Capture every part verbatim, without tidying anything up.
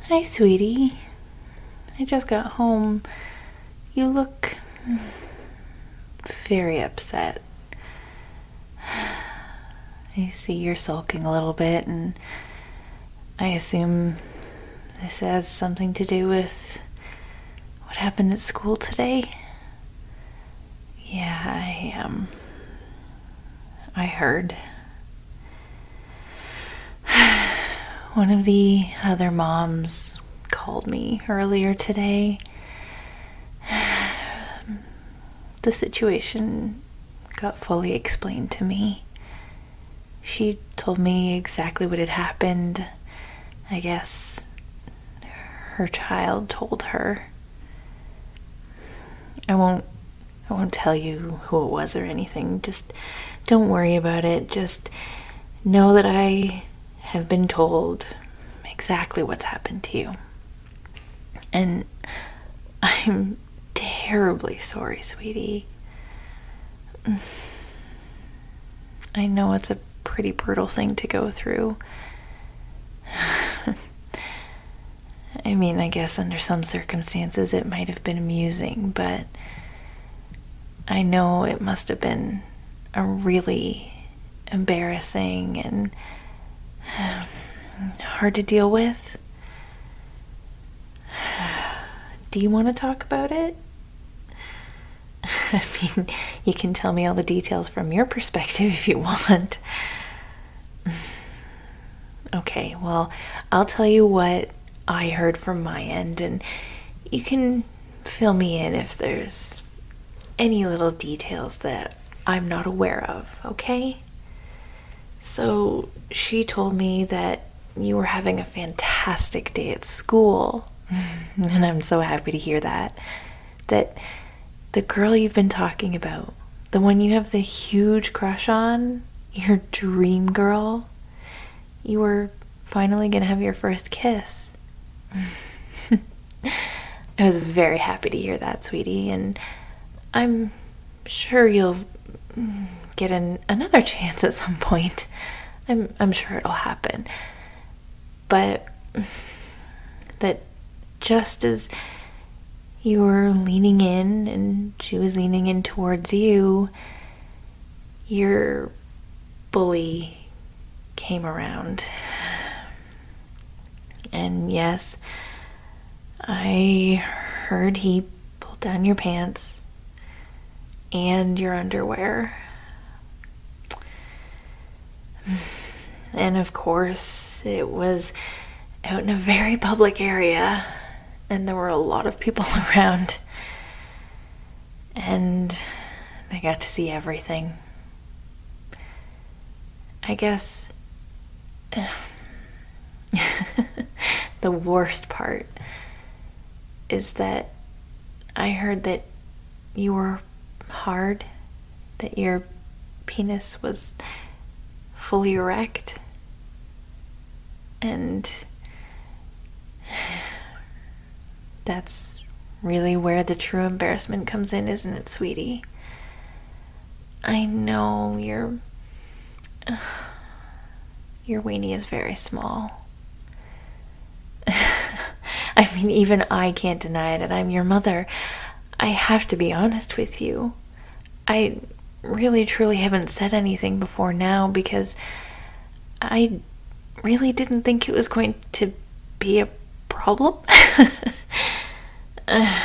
Hi, sweetie. I just got home. You look very upset. I see you're sulking a little bit, and I assume this has something to do with what happened at school today. Yeah, I, um, I heard. One of the other moms called me earlier today. The situation got fully explained to me. She told me exactly what had happened. I guess her child told her. I won't I won't tell you who it was or anything. Just don't worry about it. Just know that I have been told exactly what's happened to you. And I'm terribly sorry, sweetie. I know it's a pretty brutal thing to go through. I mean, I guess under some circumstances it might have been amusing, but I know it must have been a really embarrassing and hard to deal with. Do you want to talk about it? I mean, you can tell me all the details from your perspective if you want. Okay, well, I'll tell you what I heard from my end, and you can fill me in if there's any little details that I'm not aware of, okay? So, she told me that you were having a fantastic day at school, and I'm so happy to hear that. That the girl you've been talking about, the one you have the huge crush on, your dream girl, you were finally gonna have your first kiss. I was very happy to hear that, sweetie, and I'm sure you'll get an, another chance at some point. I'm I'm sure it'll happen. But that just as you were leaning in and she was leaning in towards you, your bully came around. And yes, I heard he pulled down your pants and your underwear. And of course, it was out in a very public area, and there were a lot of people around, and they got to see everything. I guess the worst part is that I heard that you were hard, that your penis was fully erect, and that's really where the true embarrassment comes in, isn't it, sweetie? I know your uh, your weenie is very small. I mean, even I can't deny it, and I'm your mother. I have to be honest with you. I really truly haven't said anything before now because I really didn't think it was going to be a problem. uh,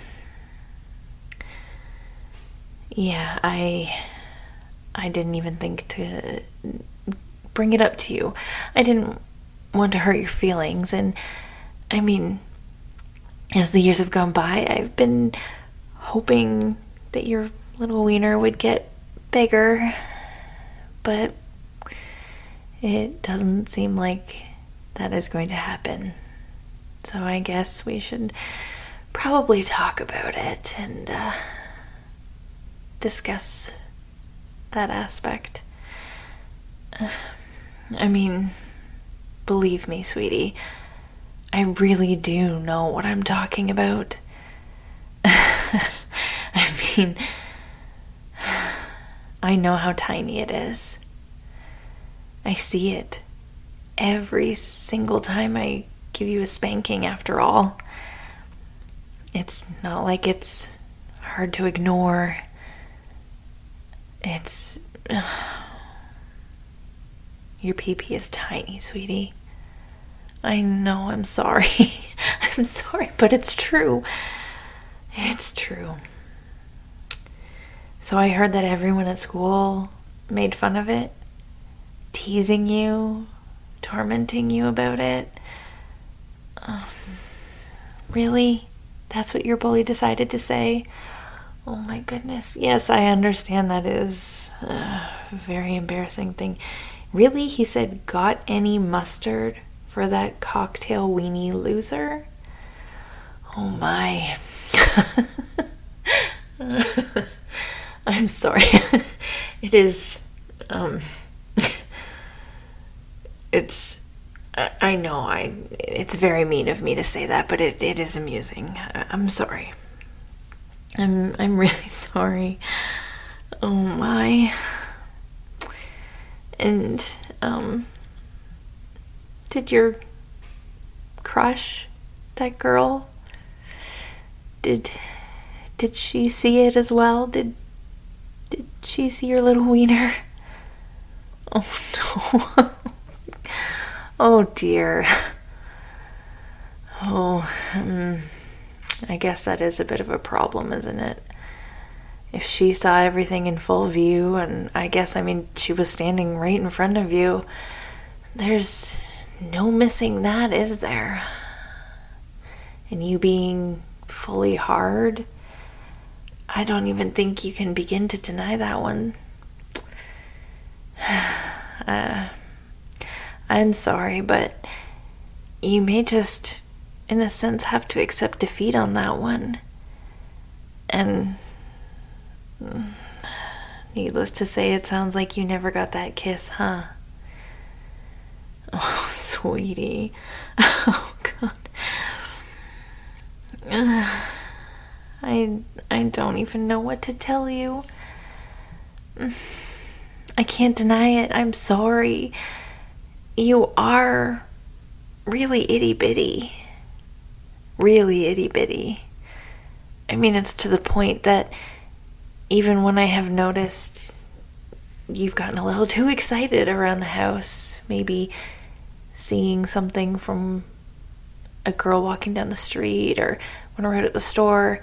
yeah, I I didn't even think to bring it up to you. I didn't want to hurt your feelings, and I mean, as the years have gone by, I've been hoping that your little wiener would get bigger, but it doesn't seem like that is going to happen. So I guess we should probably talk about it and uh, discuss that aspect. Uh, I mean, believe me, sweetie, I really do know what I'm talking about. I mean, I know how tiny it is. I see it every single time I give you a spanking after all. It's not like it's hard to ignore. It's... Uh, your pee-pee is tiny, sweetie. I know, I'm sorry. I'm sorry, but it's true. It's true. So I heard that everyone at school made fun of it, teasing you, tormenting you about it. Um, really? That's what your bully decided to say? Oh my goodness. Yes, I understand that is a very embarrassing thing. Really? He said, got any mustard for that cocktail weenie loser? Oh my. I'm sorry. It is, um, it's, I, I know, I, it's very mean of me to say that, but it, it is amusing. I, I'm sorry. I'm, I'm really sorry. Oh my. And, um, did your crush, that girl, did, did she see it as well? Did, did she see your little wiener? Oh no. Oh dear. Oh, um, I guess that is a bit of a problem, isn't it? If she saw everything in full view, and I guess, I mean, she was standing right in front of you, there's no missing that, is there? And you being fully hard, I don't even think you can begin to deny that one. uh, I'm sorry, but you may just, in a sense, have to accept defeat on that one. And needless to say, it sounds like you never got that kiss, huh? Oh, sweetie. Oh, God. Uh, I, I don't even know what to tell you. I can't deny it. I'm sorry. You are really itty-bitty. Really itty-bitty. I mean, it's to the point that even when I have noticed you've gotten a little too excited around the house, maybe seeing something from a girl walking down the street or when we're out at the store,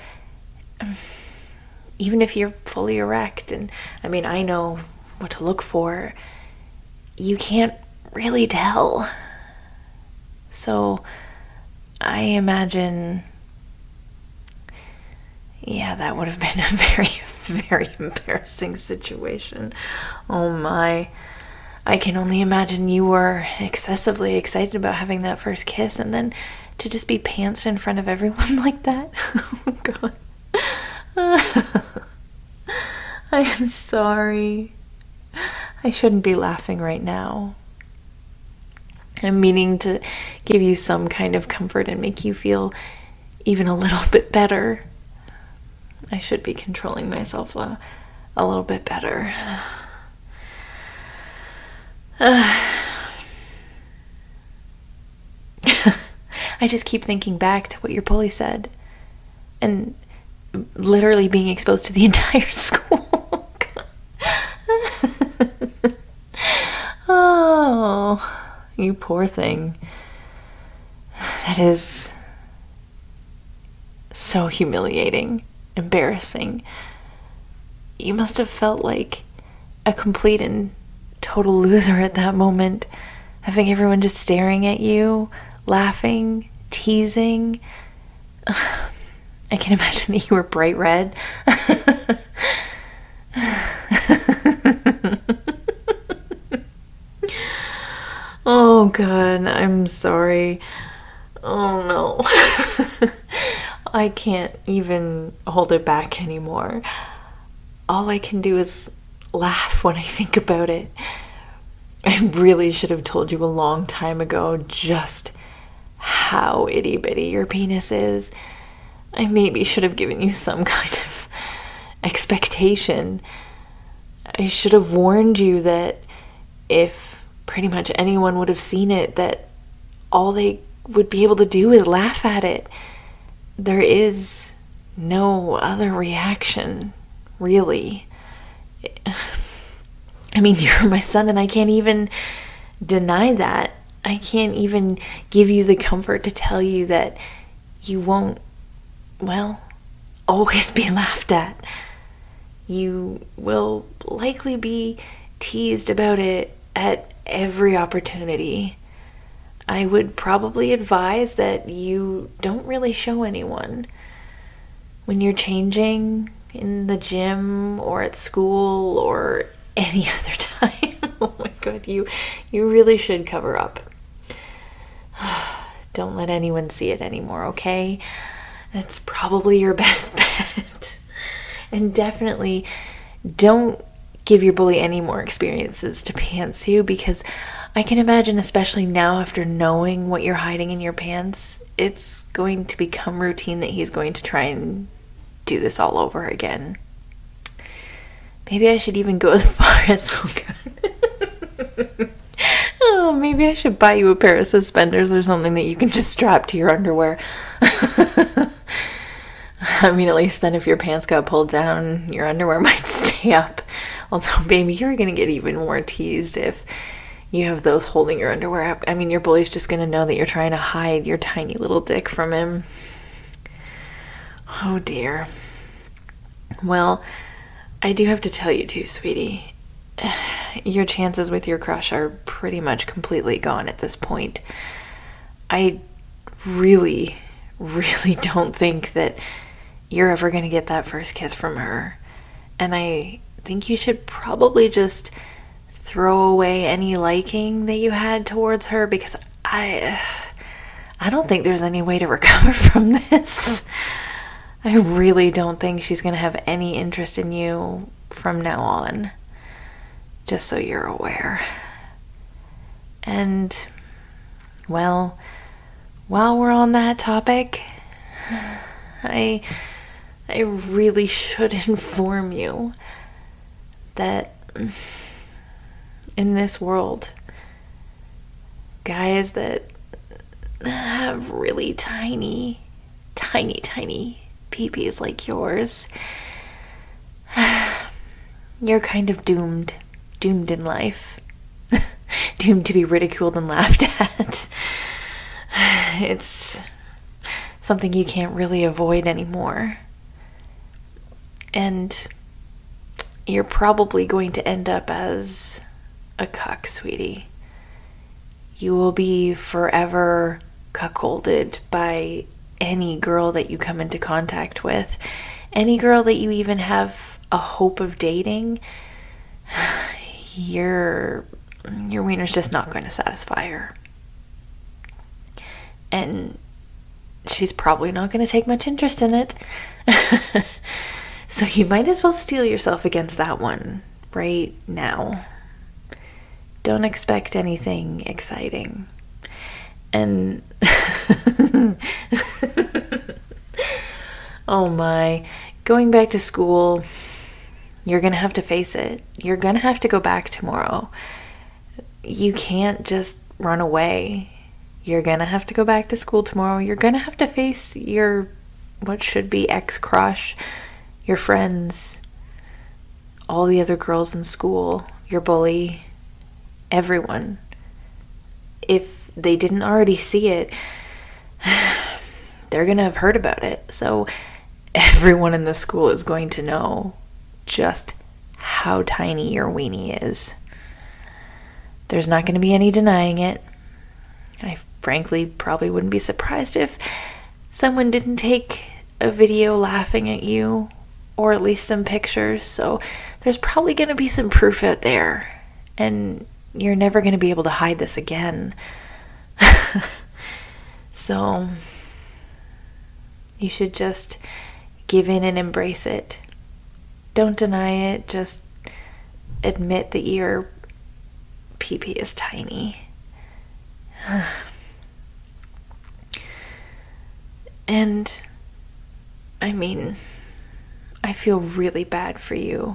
even if you're fully erect, and I mean, I know what to look for, you can't really tell. So I imagine, yeah, that would have been a very, very embarrassing situation. Oh my. I can only imagine you were excessively excited about having that first kiss, and then to just be pantsed in front of everyone like that. Oh God. I am sorry. I shouldn't be laughing right now. I'm meaning to give you some kind of comfort and make you feel even a little bit better. I should be controlling myself a, a little bit better. Uh, I just keep thinking back to what your bully said, and literally being exposed to the entire school. Oh, you poor thing. That is so humiliating, embarrassing. You must have felt like a complete and total loser at that moment, having everyone just staring at you, laughing, teasing. Ugh, I can imagine that you were bright red. Oh God, I'm sorry. Oh no. I can't even hold it back anymore. All I can do is laugh when I think about it. I really should have told you a long time ago just how itty bitty your penis is. I maybe should have given you some kind of expectation. I should have warned you that if pretty much anyone would have seen it, that all they would be able to do is laugh at it. There is no other reaction, really. I mean, you're my son, and I can't even deny that. I can't even give you the comfort to tell you that you won't, well, always be laughed at. You will likely be teased about it at every opportunity. I would probably advise that you don't really show anyone. When you're changing in the gym or at school or any other time, oh my god, you, you really should cover up. Don't let anyone see it anymore, okay? That's probably your best bet. And definitely don't give your bully any more experiences to pantsu, because I can imagine, especially now after knowing what you're hiding in your pants, it's going to become routine that he's going to try and do this all over again. Maybe I should even go as far as, oh god. Oh, maybe I should buy you a pair of suspenders or something that you can just strap to your underwear. I mean, at least then if your pants got pulled down, your underwear might stay up. Although, baby, you're going to get even more teased if you have those holding your underwear up. I mean, your bully's just going to know that you're trying to hide your tiny little dick from him. Oh, dear. Well, I do have to tell you too, sweetie. Your chances with your crush are pretty much completely gone at this point. I really, really don't think that you're ever going to get that first kiss from her. And I think you should probably just throw away any liking that you had towards her, because I I don't think there's any way to recover from this. I really don't think she's going to have any interest in you from now on. Just so you're aware. And, well, while we're on that topic, I I really should inform you that in this world, guys that have really tiny, tiny, tiny peepees like yours, you're kind of doomed. Doomed in life. Doomed to be ridiculed and laughed at. It's something you can't really avoid anymore. And you're probably going to end up as a cuck, sweetie. You will be forever cuckolded by any girl that you come into contact with. Any girl that you even have a hope of dating. Your your wiener's just not going to satisfy her. And she's probably not going to take much interest in it. So you might as well steel yourself against that one right now. Don't expect anything exciting. And oh my, going back to school, you're going to have to face it. You're going to have to go back tomorrow. You can't just run away. You're going to have to go back to school tomorrow. You're going to have to face your, what should be ex-crush, your friends, all the other girls in school, your bully, everyone. If they didn't already see it, they're going to have heard about it. So everyone in the school is going to know just how tiny your weenie is. There's not going to be any denying it. I frankly probably wouldn't be surprised if someone didn't take a video laughing at you, or at least some pictures. So there's probably going to be some proof out there, and you're never going to be able to hide this again. So you should just give in and embrace it. Don't deny it. Just admit that your pee-pee is tiny. And, I mean, I feel really bad for you.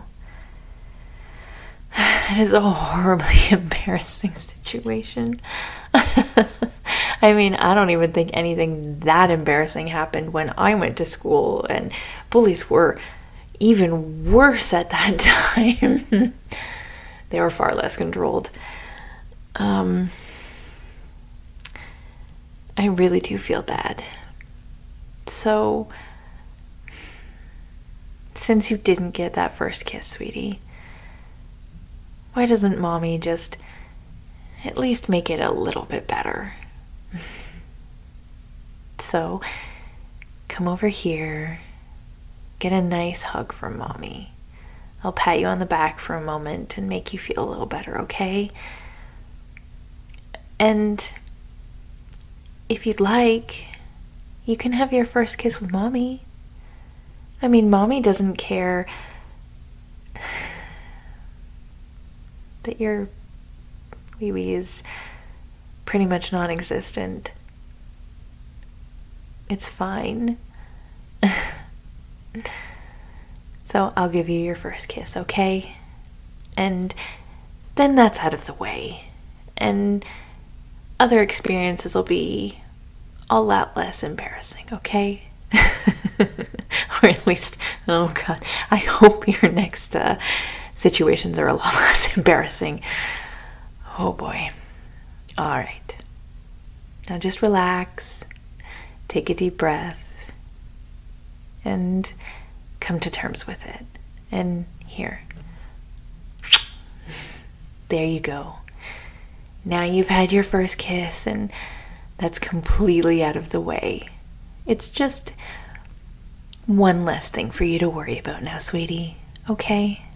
That is a horribly embarrassing situation. I mean, I don't even think anything that embarrassing happened when I went to school, and bullies were even worse at that time. They were far less controlled. Um, I really do feel bad. So, since you didn't get that first kiss, sweetie, why doesn't mommy just at least make it a little bit better? So, come over here, get a nice hug from mommy. I'll pat you on the back for a moment and make you feel a little better, okay? And if you'd like, you can have your first kiss with mommy. I mean, mommy doesn't care that your wee-wee is pretty much non-existent. It's fine. So I'll give you your first kiss, okay? And then that's out of the way. And other experiences will be a lot less embarrassing, okay? Or at least, oh God, I hope your next uh, situations are a lot less embarrassing. Oh boy. All right. Now just relax, take a deep breath, and come to terms with it. And here. There you go. Now you've had your first kiss, and that's completely out of the way. It's just one less thing for you to worry about now, sweetie. Okay?